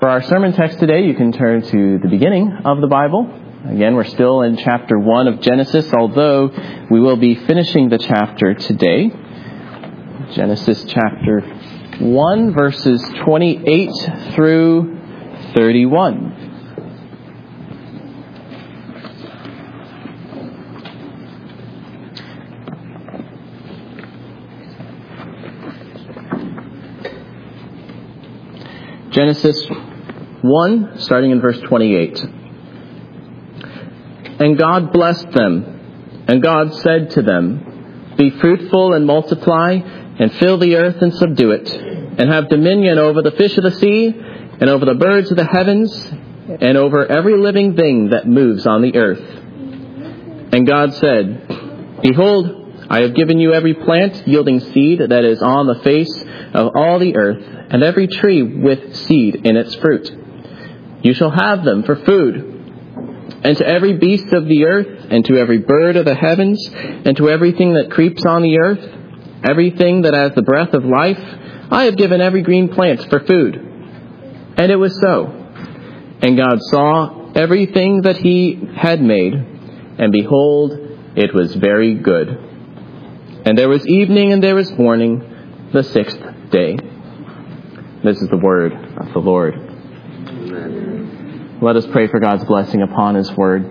For our sermon text today, you can turn to the beginning of the Bible. Again, we're still in chapter 1 of Genesis, although we will be finishing the chapter today. Genesis chapter 1, verses 28 through 31. Genesis 1, starting in verse 28. And God blessed them, and God said to them, Be fruitful and multiply, and fill the earth and subdue it, and have dominion over the fish of the sea, and over the birds of the heavens, and over every living thing that moves on the earth. And God said, Behold, I have given you every plant yielding seed that is on the face of all the earth, and every tree with seed in its fruit. You shall have them for food. And to every beast of the earth, and to every bird of the heavens, and to everything that creeps on the earth, everything that has the breath of life, I have given every green plant for food. And it was so. And God saw everything that he had made, and behold, it was very good. And there was evening and there was morning, the sixth day. This is the word of the Lord. Amen. Let us pray for God's blessing upon his word.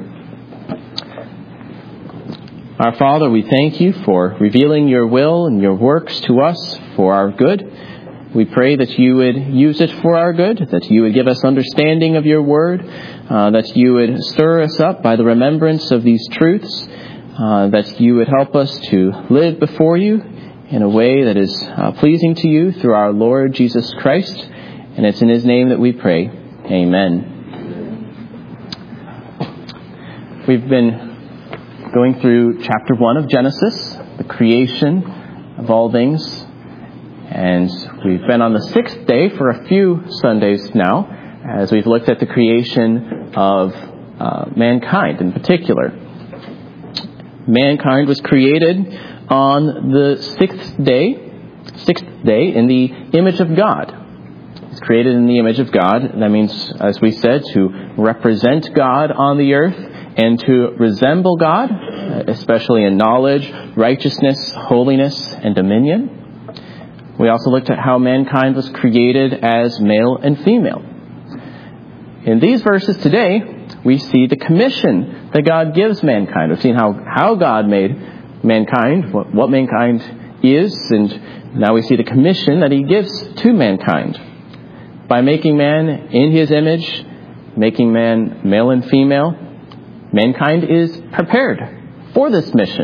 Our Father, we thank you for revealing your will and your works to us for our good. We pray that you would use it for our good, that you would give us understanding of your word, that you would stir us up by the remembrance of these truths, that you would help us to live before you in a way that is pleasing to you through our Lord Jesus Christ. And it's in his name that we pray. Amen. We've been going through chapter 1 of Genesis, the creation of all things. And we've been on the sixth day for a few Sundays now, as we've looked at the creation of mankind in particular. Mankind was created on the sixth day in the image of God. It's created in the image of God. That means, as we said, to represent God on the earth and to resemble God, especially in knowledge, righteousness, holiness, and dominion. We also looked at how mankind was created as male and female. In these verses today, we see the commission that God gives mankind. We've seen how God made mankind, what mankind is, and now we see the commission that he gives to mankind. By making man in his image, making man male and female, mankind is prepared for this mission.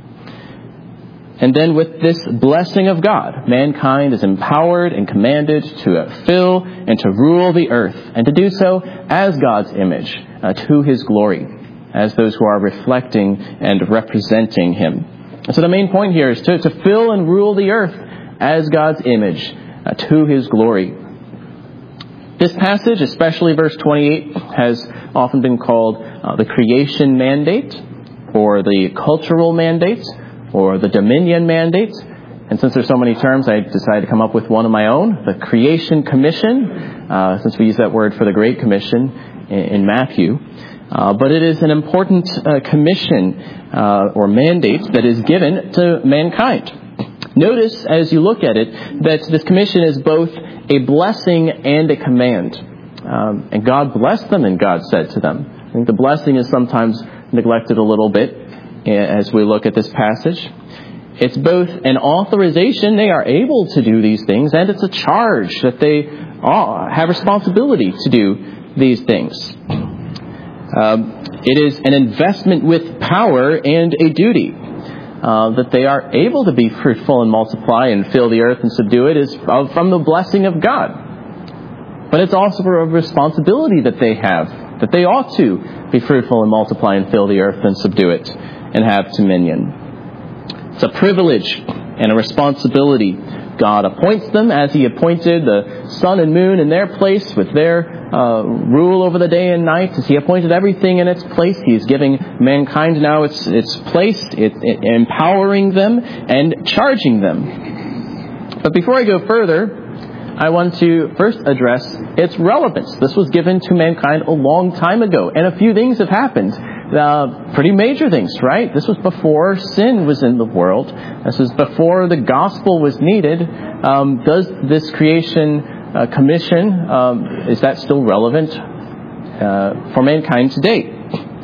And then with this blessing of God, mankind is empowered and commanded to fill and to rule the earth, and to do so as God's image, to his glory, as those who are reflecting and representing him. And so the main point here is to fill and rule the earth as God's image, to his glory. This passage, especially verse 28, has often been called the creation mandate, or the cultural mandate, or the dominion mandate. And since there's so many terms, I decided to come up with one of my own, the creation commission, since we use that word for the Great Commission in Matthew. But it is an important commission or mandate that is given to mankind. Notice, as you look at it, that this commission is both a blessing and a command. And God blessed them, and God said to them. I think the blessing is sometimes neglected a little bit as we look at this passage. It's both an authorization, they are able to do these things, and it's a charge that they have responsibility to do these things. It is an investment with power and a duty. That they are able to be fruitful and multiply and fill the earth and subdue it is from the blessing of God. But it's also a responsibility that they have, that they ought to be fruitful and multiply and fill the earth and subdue it and have dominion. It's a privilege and a responsibility. God appoints them as he appointed the sun and moon in their place with their rule over the day and night. As he appointed everything in its place, he's giving mankind now its place, empowering them and charging them. But before I go further, I want to first address its relevance. This was given to mankind a long time ago, and a few things have happened. Pretty major things, right? This was before sin was in the world. This was before the gospel was needed. Does this creation commission, is that still relevant for mankind today?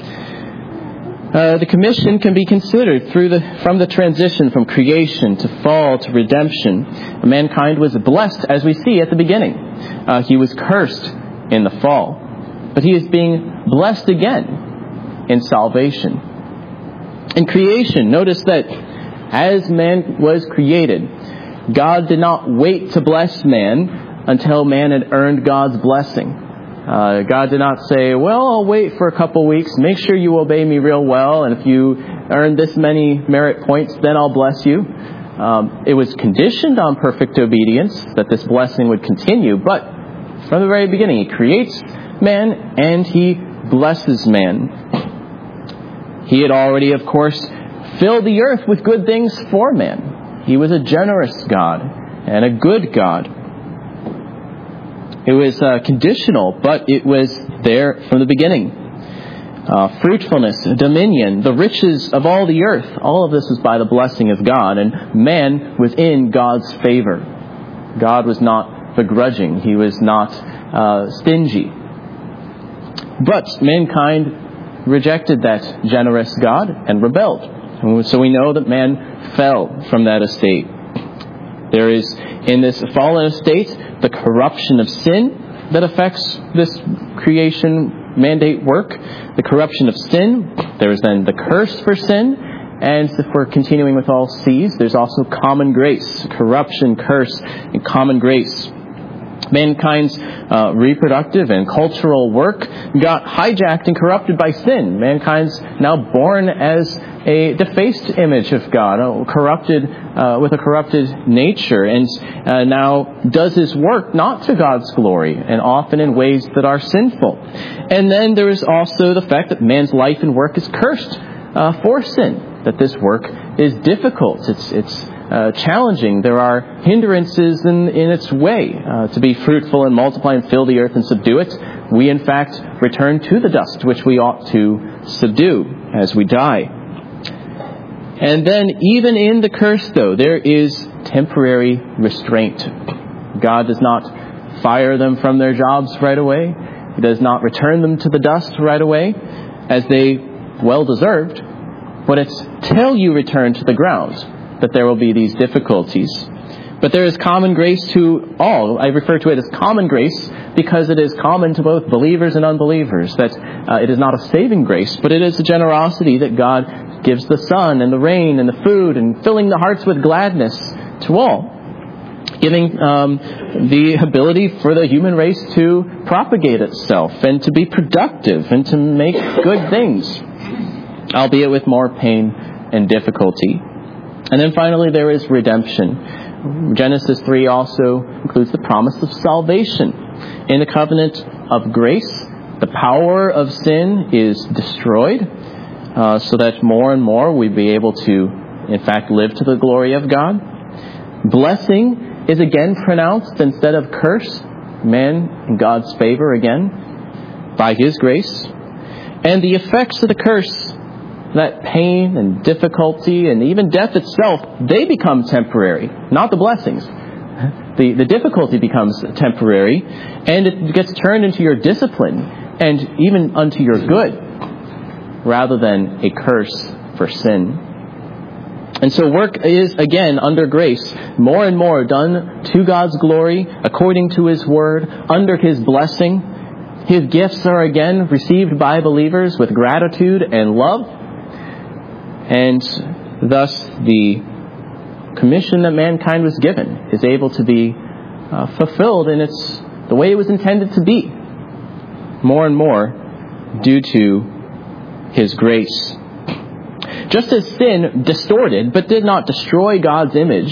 The commission can be considered from the transition from creation to fall to redemption. Mankind was blessed, as we see at the beginning. He was cursed in the fall, but he is being blessed again in salvation. In creation, notice that as man was created, God did not wait to bless man until man had earned God's blessing. God did not say, well, I'll wait for a couple weeks, make sure you obey me real well, and if you earn this many merit points, then I'll bless you. It was conditioned on perfect obedience that this blessing would continue, but from the very beginning, He creates man and He blesses man. He had already, of course, filled the earth with good things for man. He was a generous God and a good God. It was conditional, but it was there from the beginning. Fruitfulness, dominion, the riches of all the earth, all of this was by the blessing of God, and man was in God's favor. God was not begrudging. He was not stingy. But mankind rejected that generous God and rebelled. And so we know that man fell from that estate. There is, in this fallen estate, the corruption of sin that affects this creation mandate work. The corruption of sin. There is then the curse for sin. And if we're continuing with all C's, there's also common grace. Corruption, curse, and common grace. Mankind's reproductive and cultural work got hijacked and corrupted by sin. Mankind's now born as a defaced image of God, corrupted with a corrupted nature, and now does his work not to God's glory, and often in ways that are sinful. And then there is also the fact that man's life and work is cursed for sin, that this work is difficult, it's challenging. There are hindrances in its way. To be fruitful and multiply and fill the earth and subdue it, we in fact return to the dust, which we ought to subdue as we die. And then even in the curse, though, there is temporary restraint. God does not fire them from their jobs right away. He does not return them to the dust right away, as they well deserved. But it's till you return to the ground that there will be these difficulties. But there is common grace to all. I refer to it as common grace because it is common to both believers and unbelievers. That it is not a saving grace, but it is a generosity that God gives the sun and the rain and the food and filling the hearts with gladness to all. Giving the ability for the human race to propagate itself and to be productive and to make good things, albeit with more pain and difficulty. And then finally there is redemption. Genesis 3 also includes the promise of salvation. In the covenant of grace, the power of sin is destroyed, so that more and more we be able to, in fact, live to the glory of God. Blessing is again pronounced instead of curse. Man in God's favor again, by His grace. And the effects of the curse, that pain and difficulty and even death itself, they become temporary, not the blessings. The difficulty becomes temporary, and it gets turned into your discipline and even unto your good, rather than a curse for sin. And so work is, again, under grace, more and more done to God's glory, according to His word, under His blessing. His gifts are again received by believers with gratitude and love. And thus the commission that mankind was given is able to be fulfilled in the way it was intended to be, more and more due to His grace. Just as sin distorted but did not destroy God's image,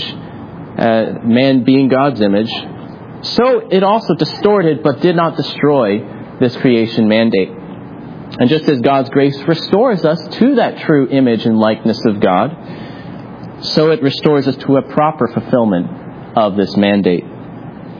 man being God's image, so it also distorted but did not destroy this creation mandate. And just as God's grace restores us to that true image and likeness of God, so it restores us to a proper fulfillment of this mandate.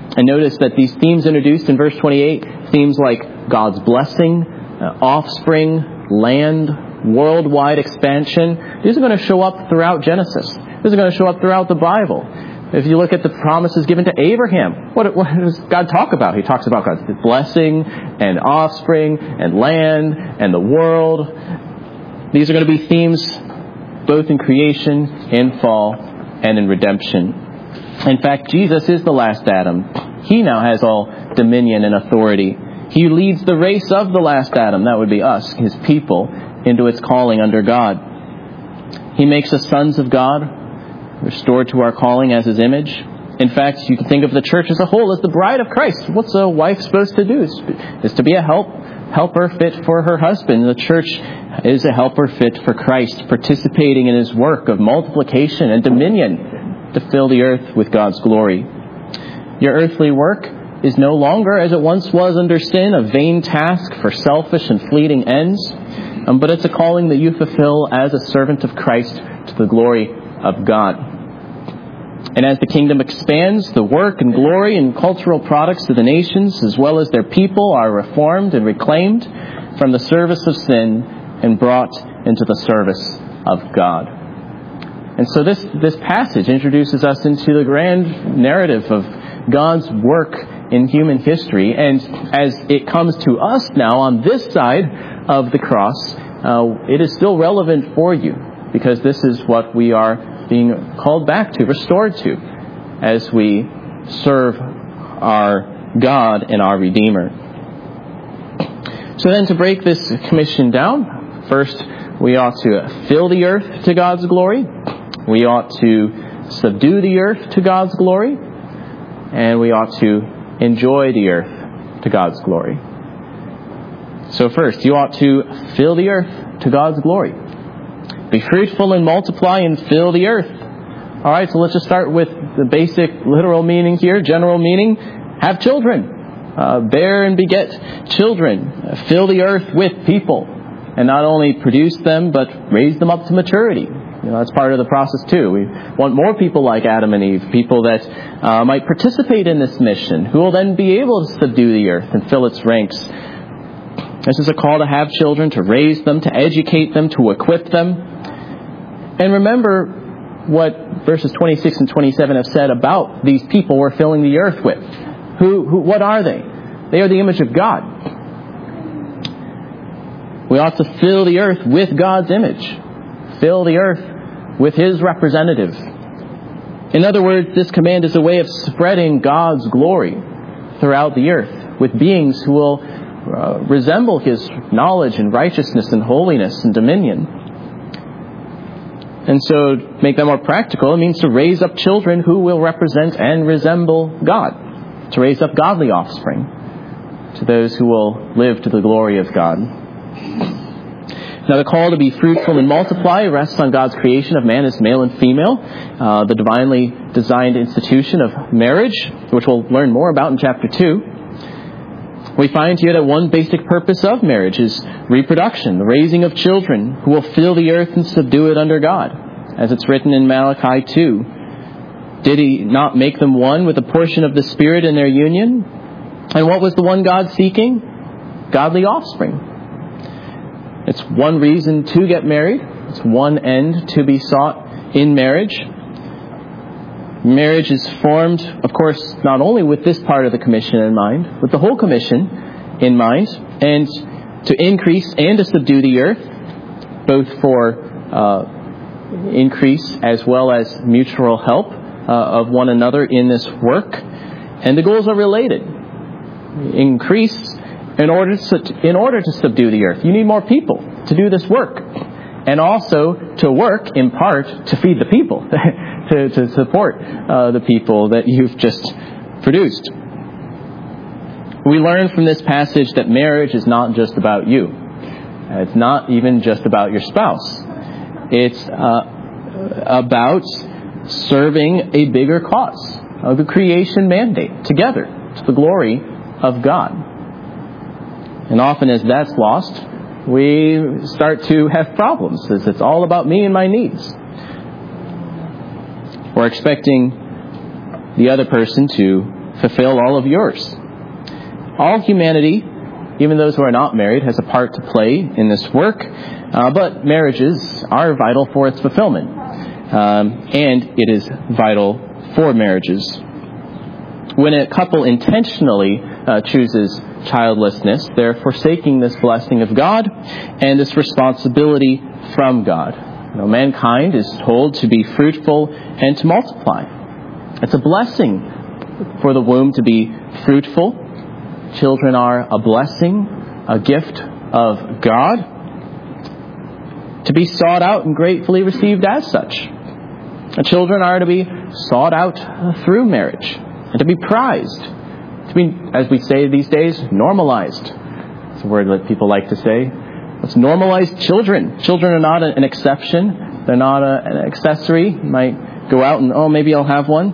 And notice that these themes introduced in verse 28, themes like God's blessing, offspring, land, worldwide expansion, these are going to show up throughout Genesis. These are going to show up throughout the Bible. If you look at the promises given to Abraham, what does God talk about? He talks about God's blessing and offspring and land and the world. These are going to be themes both in creation, in fall, and in redemption. In fact, Jesus is the last Adam. He now has all dominion and authority. He leads the race of the last Adam, that would be us, his people, into its calling under God. He makes us sons of God, restored to our calling as his image. In fact, you can think of the church as a whole as the bride of Christ. What's a wife supposed to do? Is to be a helper fit for her husband. The church is a helper fit for Christ, participating in his work of multiplication and dominion to fill the earth with God's glory. Your earthly work is no longer, as it once was under sin, a vain task for selfish and fleeting ends, but it's a calling that you fulfill as a servant of Christ to the glory of God. And as the kingdom expands, the work and glory and cultural products of the nations, as well as their people, are reformed and reclaimed from the service of sin and brought into the service of God. And so this passage introduces us into the grand narrative of God's work in human history. And as it comes to us now on this side of the cross, it is still relevant for you, because this is what we are being called back to, restored to, as we serve our God and our Redeemer. So then, to break this commission down, first we ought to fill the earth to God's glory. We ought to subdue the earth to God's glory. And we ought to enjoy the earth to God's glory. So first, you ought to fill the earth to God's glory. Be fruitful and multiply and fill the earth. All right, so let's just start with the basic literal meaning here, general meaning. Have children. Bear and beget children. Fill the earth with people. And not only produce them, but raise them up to maturity. That's part of the process too. We want more people like Adam and Eve, people that might participate in this mission, who will then be able to subdue the earth and fill its ranks. This is a call to have children, to raise them, to educate them, to equip them. And remember what verses 26 and 27 have said about these people we're filling the earth with. What are they? They are the image of God. We ought to fill the earth with God's image. Fill the earth with his representative. In other words, this command is a way of spreading God's glory throughout the earth with beings who will resemble his knowledge and righteousness and holiness and dominion. And so, to make that more practical, it means to raise up children who will represent and resemble God. To raise up godly offspring, to those who will live to the glory of God. Now, the call to be fruitful and multiply rests on God's creation of man as male and female, the divinely designed institution of marriage, which we'll learn more about in chapter 2. We find here that one basic purpose of marriage is reproduction, the raising of children who will fill the earth and subdue it under God, as it's written in Malachi 2. Did he not make them one with a portion of the Spirit in their union? And what was the one God seeking? Godly offspring. It's one reason to get married. It's one end to be sought in marriage. Marriage is formed, of course, not only with this part of the commission in mind, with the whole commission in mind, and to increase and to subdue the earth, both for increase as well as mutual help of one another in this work. And the goals are related. Increase in order to subdue the earth. You need more people to do this work. And also to work, in part, to feed the people, to support the people that you've just produced. We learn from this passage that marriage is not just about you. It's not even just about your spouse. It's about serving a bigger cause, of the creation mandate, together, to the glory of God. And often as that's lost, we start to have problems, as it's all about me and my needs. We're expecting the other person to fulfill all of yours. All humanity, even those who are not married, has a part to play in this work, but marriages are vital for its fulfillment, and it is vital for marriages. When a couple intentionally chooses childlessness, they're forsaking this blessing of God and this responsibility from God. Mankind is told to be fruitful and to multiply. It's a blessing for the womb to be fruitful. Children are a blessing, a gift of God, to be sought out and gratefully received as such. Children are to be sought out through marriage and to be prized, to be, as we say these days, normalized. It's a word that people like to say. Let's normalize children. Children are not an exception. They're not an accessory. You might go out and, maybe I'll have one.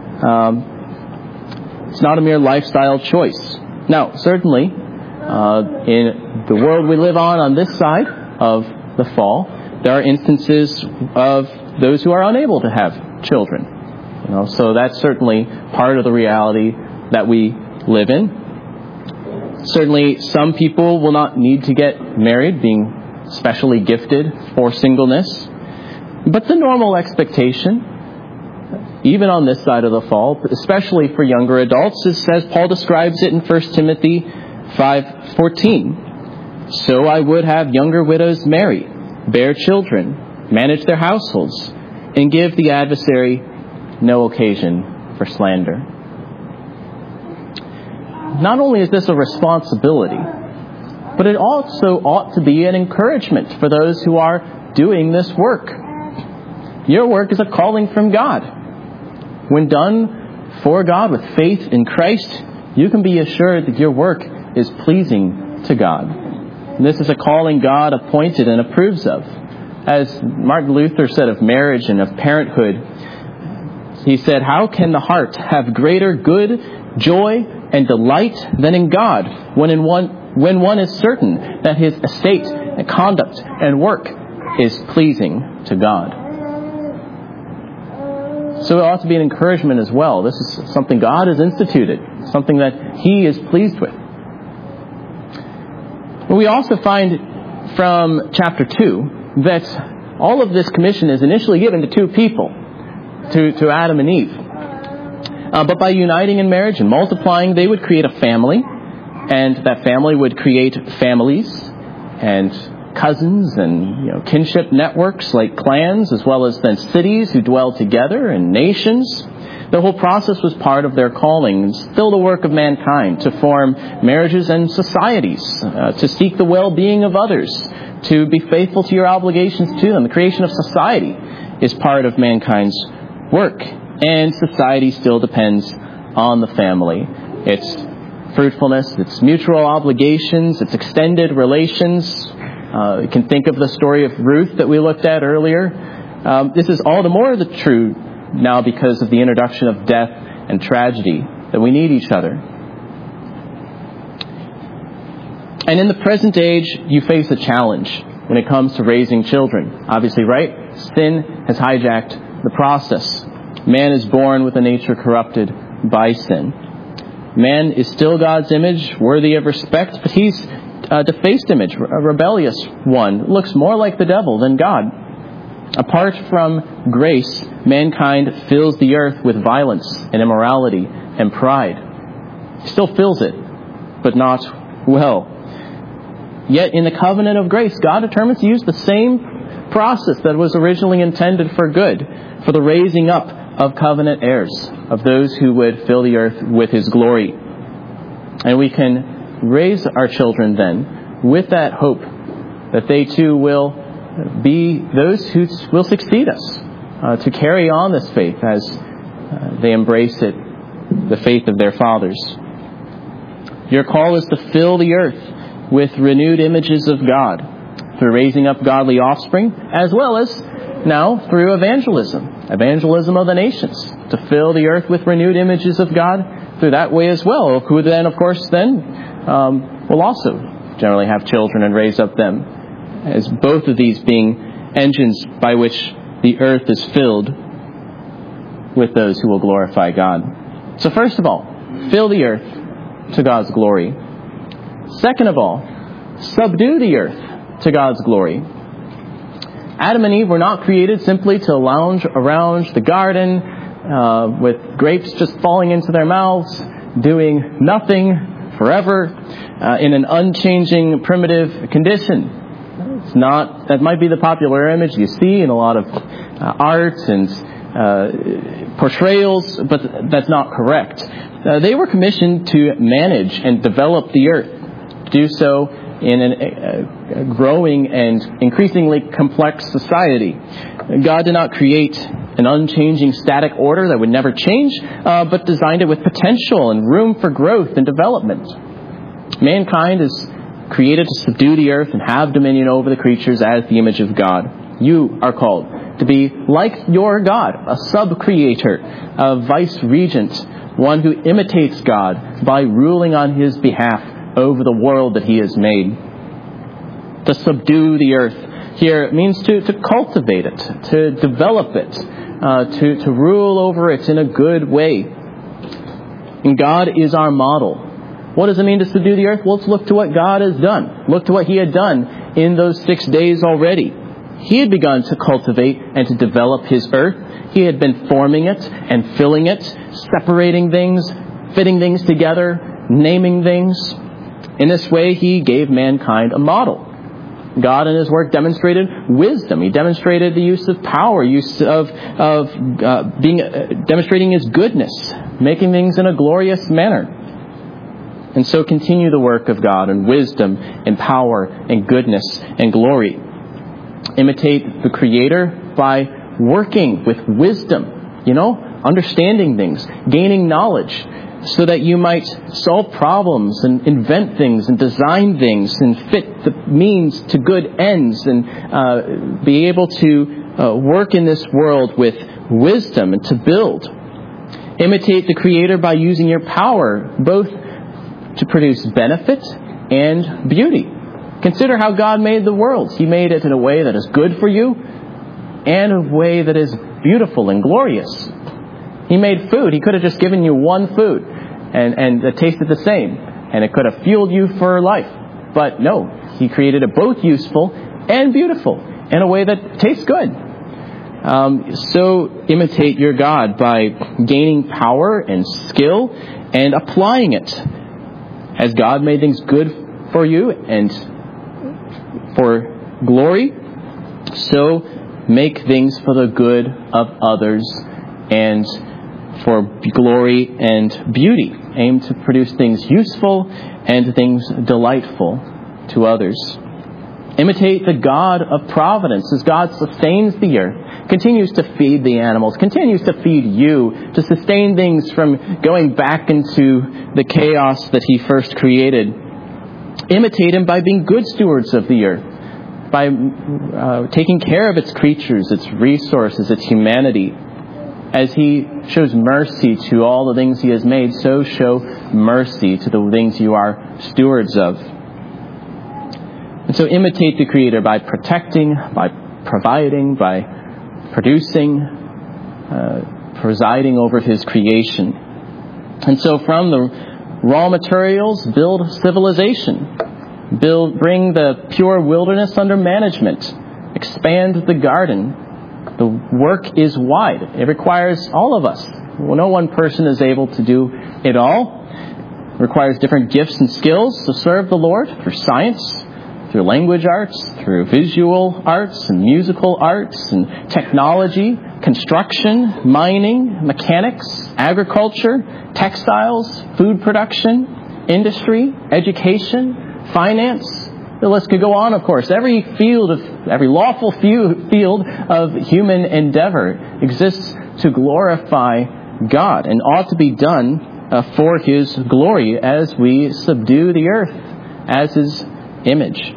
It's not a mere lifestyle choice. Now, certainly, in the world we live on this side of the fall, there are instances of those who are unable to have children. So that's certainly part of the reality that we live in. Certainly, some people will not need to get married, being specially gifted for singleness. But the normal expectation, even on this side of the fall, especially for younger adults, is, as Paul describes it in 1 Timothy 5:14. So I would have younger widows marry, bear children, manage their households, and give the adversary no occasion for slander. Not only is this a responsibility, but it also ought to be an encouragement for those who are doing this work. Your work is a calling from God. When done for God with faith in Christ, you can be assured that your work is pleasing to God. And this is a calling God appointed and approves of. As Martin Luther said of marriage and of parenthood, he said, "How can the heart have greater good, joy, and delight than in God, when one is certain that his estate and conduct and work is pleasing to God?" So it ought to be an encouragement as well. This is something God has instituted, something that He is pleased with. But we also find from chapter 2 that all of this commission is initially given to two people, to Adam and Eve. But by uniting in marriage and multiplying, they would create a family, and that family would create families and cousins and kinship networks like clans, as well as then cities who dwell together and nations. The whole process was part of their calling, and still the work of mankind, to form marriages and societies, to seek the well-being of others, to be faithful to your obligations to them. The creation of society is part of mankind's work, and society still depends on the family. Its fruitfulness, its mutual obligations, its extended relations. You can think of the story of Ruth that we looked at earlier. This is all the more true now because of the introduction of death and tragedy, that we need each other. And in the present age, you face a challenge when it comes to raising children. Obviously, right? Sin has hijacked the process. Man is born with a nature corrupted by sin. Man is still God's image, worthy of respect, but he's a defaced image, a rebellious one. Looks more like the devil than God. Apart from grace, mankind fills the earth with violence and immorality and pride. He still fills it, but not well. Yet in the covenant of grace, God determines to use the same process that was originally intended for good, for the raising up of covenant heirs, of those who would fill the earth with His glory. And we can raise our children then with that hope that they too will be those who will succeed us, to carry on this faith as they embrace it, the faith of their fathers. Your call is to fill the earth with renewed images of God through raising up godly offspring, as well as now through evangelism of the nations, to fill the earth with renewed images of God through that way as well, who then, of course, will also generally have children and raise up them, as both of these being engines by which the earth is filled with those who will glorify God. So first of all, fill the earth to God's glory. Second of all, subdue the earth to God's glory. Adam and Eve were not created simply to lounge around the garden with grapes just falling into their mouths, doing nothing forever in an unchanging primitive condition. It's not. That might be the popular image you see in a lot of art and portrayals, but that's not correct. They were commissioned to manage and develop the earth, to do so in a growing and increasingly complex society. God did not create an unchanging static order that would never change, but designed it with potential and room for growth and development. Mankind is created to subdue the earth and have dominion over the creatures as the image of God. You are called to be like your God, a sub-creator, a vice-regent, one who imitates God by ruling on His behalf over the world that He has made. To subdue the earth here means to cultivate it, to develop it, to rule over it in a good way. And God is our model. What does it mean to subdue the earth? Well, let's look to what God has done. Look to what He had done in those 6 days already. He had begun to cultivate and to develop His earth. He had been forming it and filling it, separating things, fitting things together, naming things. In this way, He gave mankind a model. God in His work demonstrated wisdom. He demonstrated the use of power, demonstrating His goodness, making things in a glorious manner. And so continue the work of God in wisdom and power and goodness and glory. Imitate the Creator by working with wisdom, understanding things, gaining knowledge, so that you might solve problems and invent things and design things and fit the means to good ends and be able to work in this world with wisdom and to build. Imitate the Creator by using your power both to produce benefit and beauty. Consider how God made the world. He made it in a way that is good for you and a way that is beautiful and glorious. He made food. He could have just given you one food and it tasted the same, and it could have fueled you for life. But no, He created it both useful and beautiful in a way that tastes good. So imitate your God by gaining power and skill and applying it. As God made things good for you and for glory, so make things for the good of others and for glory and beauty. Aim to produce things useful and things delightful to others. Imitate the God of providence as God sustains the earth, continues to feed the animals, continues to feed you, to sustain things from going back into the chaos that He first created. Imitate Him by being good stewards of the earth, by taking care of its creatures, its resources, its humanity. As He shows mercy to all the things He has made, so show mercy to the things you are stewards of. And so imitate the Creator by protecting, by providing, by producing, presiding over His creation. And so from the raw materials, build civilization. Bring the pure wilderness under management. Expand the garden. The work is wide. It requires all of us. Well, no one person is able to do it all. It requires different gifts and skills to serve the Lord through science, through language arts, through visual arts and musical arts and technology, construction, mining, mechanics, agriculture, textiles, food production, industry, education, finance. The list could go on, of course. Every lawful field of human endeavor exists to glorify God and ought to be done for His glory as we subdue the earth as His image.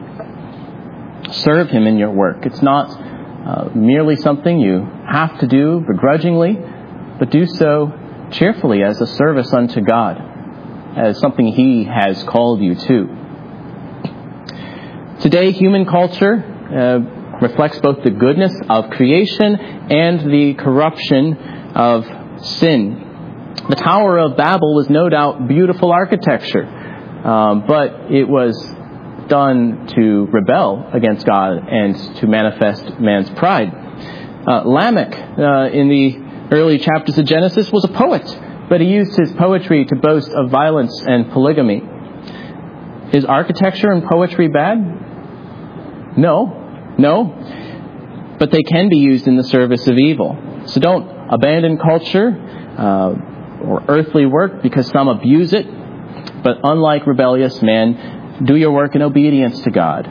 Serve Him in your work. It's not merely something you have to do begrudgingly, but do so cheerfully as a service unto God, as something He has called you to. Today, human culture reflects both the goodness of creation and the corruption of sin. The Tower of Babel was no doubt beautiful architecture, but it was done to rebel against God and to manifest man's pride. Lamech, in the early chapters of Genesis, was a poet, but he used his poetry to boast of violence and polygamy. Is architecture and poetry bad? No. But they can be used in the service of evil. So don't abandon culture or earthly work because some abuse it. But unlike rebellious man, do your work in obedience to God,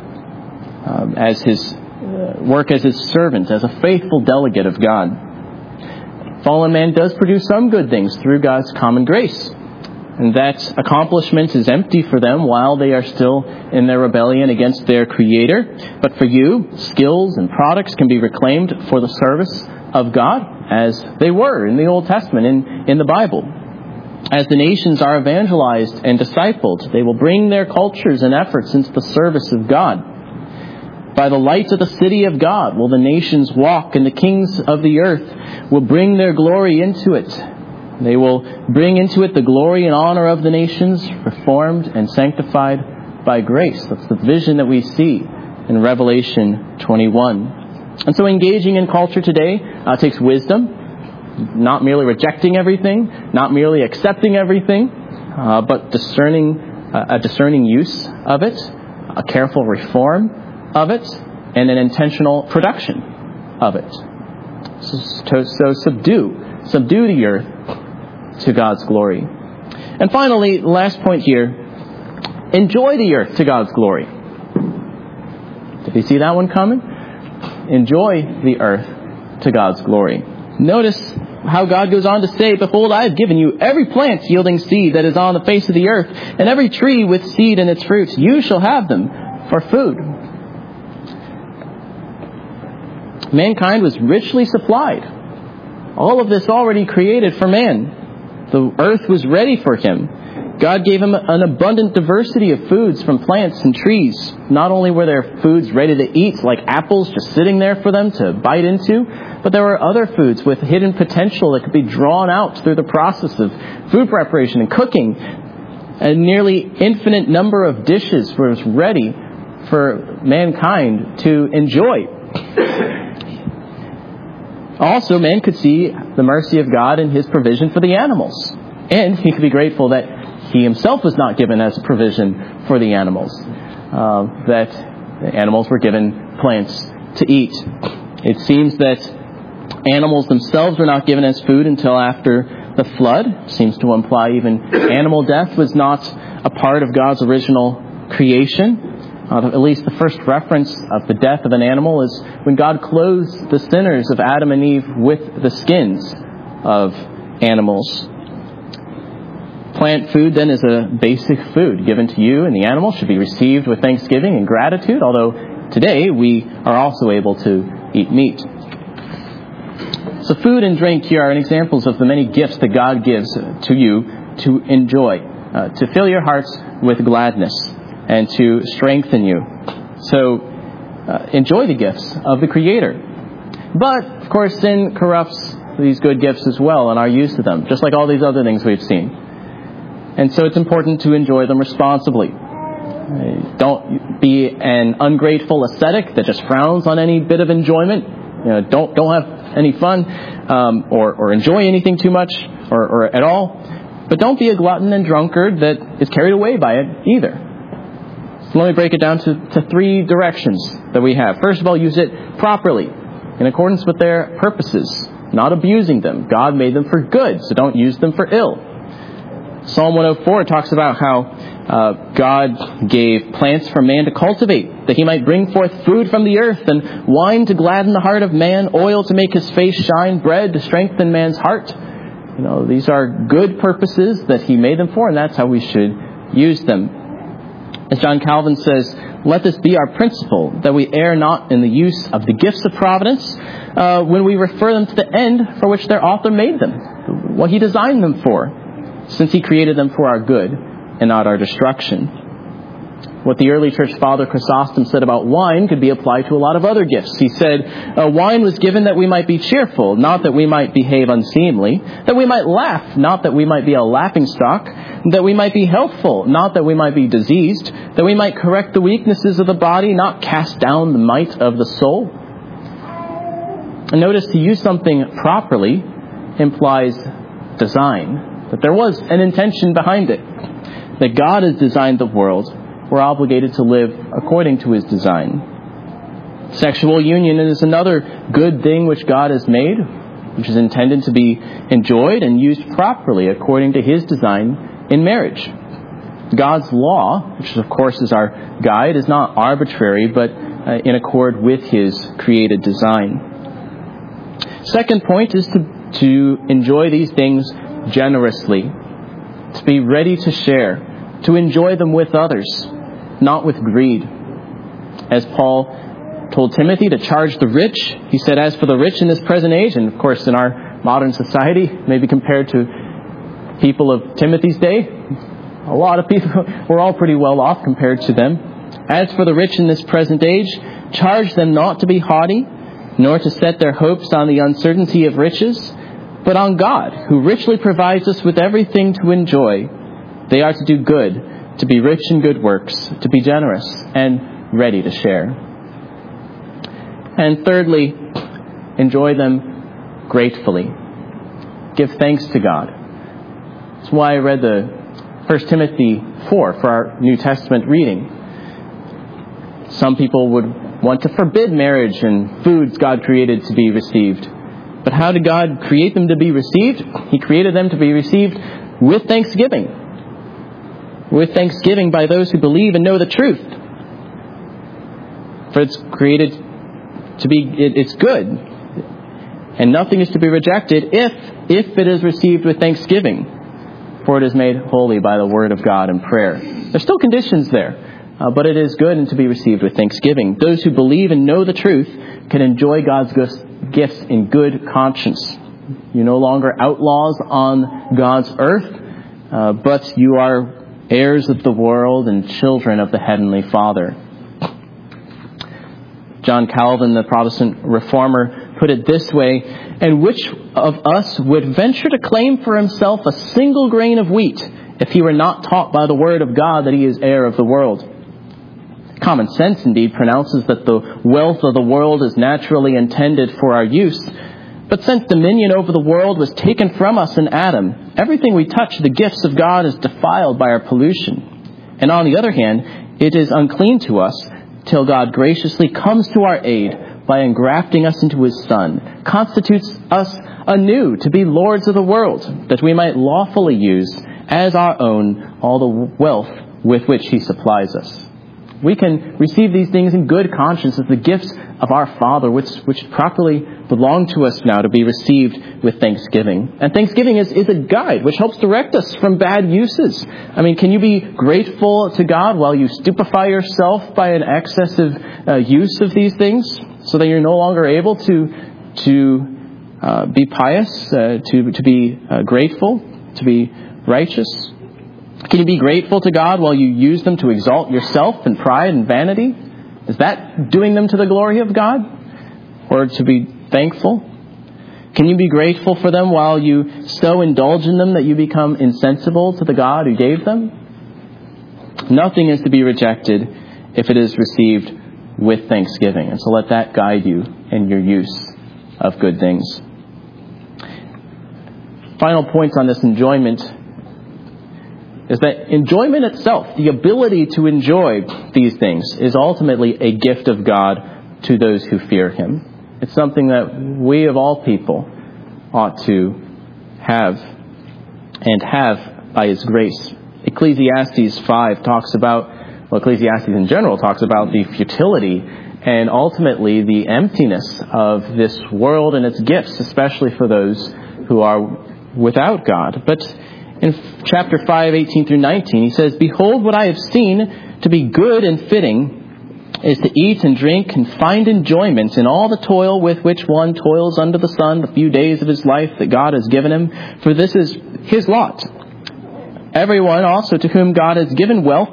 as his work as his servant, as a faithful delegate of God. Fallen man does produce some good things through God's common grace. And that accomplishment is empty for them while they are still in their rebellion against their Creator. But for you, skills and products can be reclaimed for the service of God, as they were in the Old Testament, in the Bible. As the nations are evangelized and discipled, they will bring their cultures and efforts into the service of God. By the light of the city of God will the nations walk, and the kings of the earth will bring their glory into it. They will bring into it the glory and honor of the nations, reformed and sanctified by grace. That's the vision that we see in Revelation 21. And so engaging in culture today takes wisdom, not merely rejecting everything, not merely accepting everything, but a discerning use of it, a careful reform of it, and an intentional production of it. So subdue the earth to God's glory. And finally, the last point here, enjoy the earth to God's glory. Did you see that one coming? Enjoy the earth to God's glory. Notice how God goes on to say, "Behold, I have given you every plant yielding seed that is on the face of the earth, and every tree with seed in its fruit. You shall have them for food." Mankind was richly supplied. All of this already created for man. The earth was ready for him. God gave him an abundant diversity of foods from plants and trees. Not only were there foods ready to eat, like apples just sitting there for them to bite into, but there were other foods with hidden potential that could be drawn out through the process of food preparation and cooking. A nearly infinite number of dishes was ready for mankind to enjoy. Also, man could see the mercy of God in his provision for the animals. And he could be grateful that he himself was not given as provision for the animals. That the animals were given plants to eat. It seems that animals themselves were not given as food until after the flood. It seems to imply even animal death was not a part of God's original creation. At least the first reference of the death of an animal is when God clothed the sinners of Adam and Eve with the skins of animals. Plant food, then, is a basic food given to you, and the animal should be received with thanksgiving and gratitude, although today we are also able to eat meat. So food and drink here are examples of the many gifts that God gives to you to enjoy, to fill your hearts with gladness, and to strengthen you. So enjoy the gifts of the Creator. But, of course, sin corrupts these good gifts as well and our use of them, just like all these other things we've seen. And so it's important to enjoy them responsibly. Don't be an ungrateful ascetic that just frowns on any bit of enjoyment. Don't have any fun or enjoy anything too much or at all. But don't be a glutton and drunkard that is carried away by it either. So let me break it down to three directions that we have. First of all, use it properly, in accordance with their purposes, not abusing them. God made them for good, so don't use them for ill. Psalm 104 talks about how God gave plants for man to cultivate, that he might bring forth food from the earth, and wine to gladden the heart of man, oil to make his face shine, bread to strengthen man's heart. These are good purposes that he made them for, and that's how we should use them. As John Calvin says, let this be our principle, that we err not in the use of the gifts of providence when we refer them to the end for which their author made them, what he designed them for, since he created them for our good and not our destruction. What the early church father Chrysostom said about wine could be applied to a lot of other gifts. He said, wine was given that we might be cheerful, not that we might behave unseemly, that we might laugh, not that we might be a laughingstock, that we might be healthful, not that we might be diseased, that we might correct the weaknesses of the body, not cast down the might of the soul. And notice, to use something properly implies design, that there was an intention behind it, that God has designed the world. We're obligated to live according to His design. Sexual union is another good thing which God has made, which is intended to be enjoyed and used properly according to His design in marriage. God's law, which of course is our guide, is not arbitrary, but in accord with His created design. Second point is to enjoy these things generously, to be ready to share, to enjoy them with others, not with greed. As Paul told Timothy to charge the rich, he said, as for the rich in this present age, and of course in our modern society, maybe compared to people of Timothy's day, a lot of people, we're all pretty well off compared to them. As for the rich in this present age, charge them not to be haughty, nor to set their hopes on the uncertainty of riches, but on God, who richly provides us with everything to enjoy. They are to do good, to be rich in good works, to be generous, and ready to share. And thirdly, enjoy them gratefully. Give thanks to God. That's why I read the 1 Timothy 4 for our New Testament reading. Some people would want to forbid marriage and foods God created to be received. But how did God create them to be received? He created them to be received with thanksgiving. With thanksgiving by those who believe and know the truth. For it's created to be, it's good. And nothing is to be rejected if it is received with thanksgiving. For it is made holy by the word of God and prayer. There's still conditions there, but it is good and to be received with thanksgiving. Those who believe and know the truth can enjoy God's gifts in good conscience. You're no longer outlaws on God's earth, but you are heirs of the world and children of the Heavenly Father. John Calvin, the Protestant reformer, put it this way, and which of us would venture to claim for himself a single grain of wheat if he were not taught by the word of God that he is heir of the world? Common sense, indeed, pronounces that the wealth of the world is naturally intended for our use. But since dominion over the world was taken from us in Adam, everything we touch, the gifts of God, is defiled by our pollution. And on the other hand, it is unclean to us till God graciously comes to our aid by engrafting us into His Son, constitutes us anew to be lords of the world, that we might lawfully use as our own all the wealth with which He supplies us. We can receive these things in good conscience as the gifts of our Father, which properly belong to us now, to be received with thanksgiving. And thanksgiving is a guide which helps direct us from bad uses. I mean, can you be grateful to God while you stupefy yourself by an excessive use of these things, so that you're no longer able to be pious, to be grateful, to be righteous? Can you be grateful to God while you use them to exalt yourself in pride and vanity? Is that doing them to the glory of God? Or to be thankful? Can you be grateful for them while you so indulge in them that you become insensible to the God who gave them? Nothing is to be rejected if it is received with thanksgiving. And so let that guide you in your use of good things. Final points on this enjoyment is that enjoyment itself, the ability to enjoy these things, is ultimately a gift of God to those who fear Him. It's something that we of all people ought to have, and have by His grace. Ecclesiastes 5 talks about, Ecclesiastes in general talks about the futility and ultimately the emptiness of this world and its gifts, especially for those who are without God. But in chapter 5, 18 through 19, he says, "Behold, what I have seen to be good and fitting is to eat and drink and find enjoyment in all the toil with which one toils under the sun the few days of his life that God has given him, for this is his lot. Everyone also to whom God has given wealth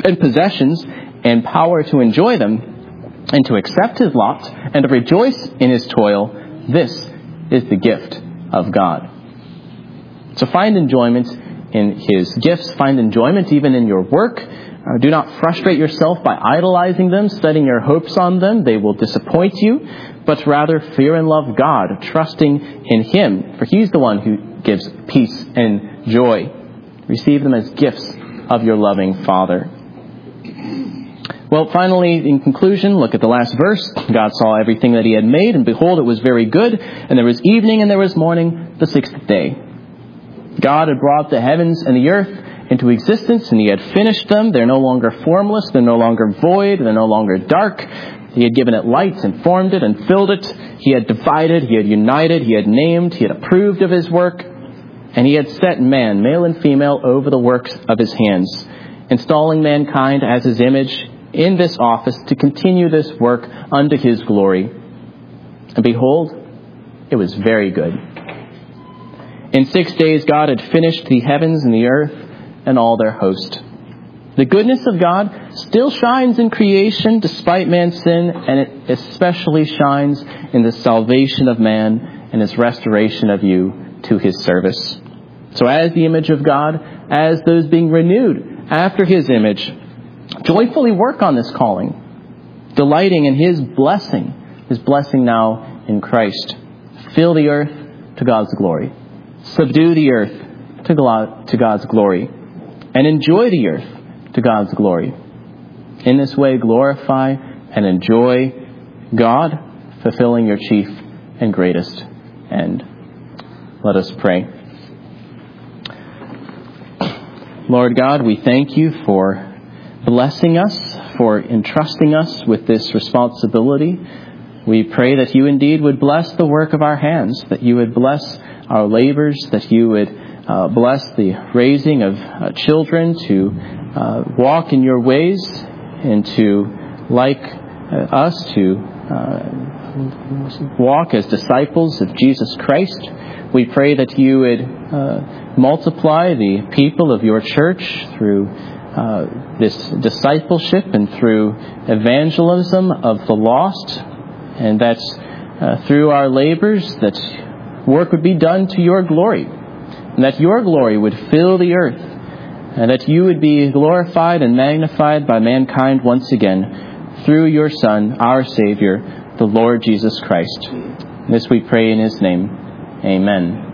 and possessions and power to enjoy them, and to accept his lot and to rejoice in his toil, this is the gift of God. So find enjoyment in his gifts. Find enjoyment even in your work. Do not frustrate yourself by idolizing them, setting your hopes on them. They will disappoint you. But rather fear and love God, trusting in him, for he's the one who gives peace and joy. Receive them as gifts of your loving Father. Well, finally, in conclusion, look at the last verse. God saw everything that he had made, and behold, it was very good. And there was evening and there was morning, the sixth day. God had brought the heavens and the earth into existence, and he had finished them. They're no longer formless. They're no longer void. They're no longer dark. He had given it light and formed it and filled it. He had divided. He had united. He had named. He had approved of his work. And he had set man, male and female, over the works of his hands, installing mankind as his image in this office to continue this work unto his glory. And behold, it was very good. In 6 days God had finished the heavens and the earth and all their host. The goodness of God still shines in creation despite man's sin, and it especially shines in the salvation of man and his restoration of you to his service. So as the image of God, as those being renewed after his image, joyfully work on this calling, delighting in his blessing now in Christ. Fill the earth to God's glory. Subdue the earth to God's glory. And enjoy the earth to God's glory. In this way, glorify and enjoy God, fulfilling your chief and greatest end. Let us pray. Lord God, we thank you for blessing us, for entrusting us with this responsibility. We pray that you indeed would bless the work of our hands, that you would bless our labors, that you would bless the raising of children to walk in your ways and to, like us, to walk as disciples of Jesus Christ. We pray that you would multiply the people of your church through this discipleship and through evangelism of the lost, and that through our labors that work would be done to your glory, and that your glory would fill the earth, and that you would be glorified and magnified by mankind once again through your Son, our Savior, the Lord Jesus Christ. This we pray in his name. Amen.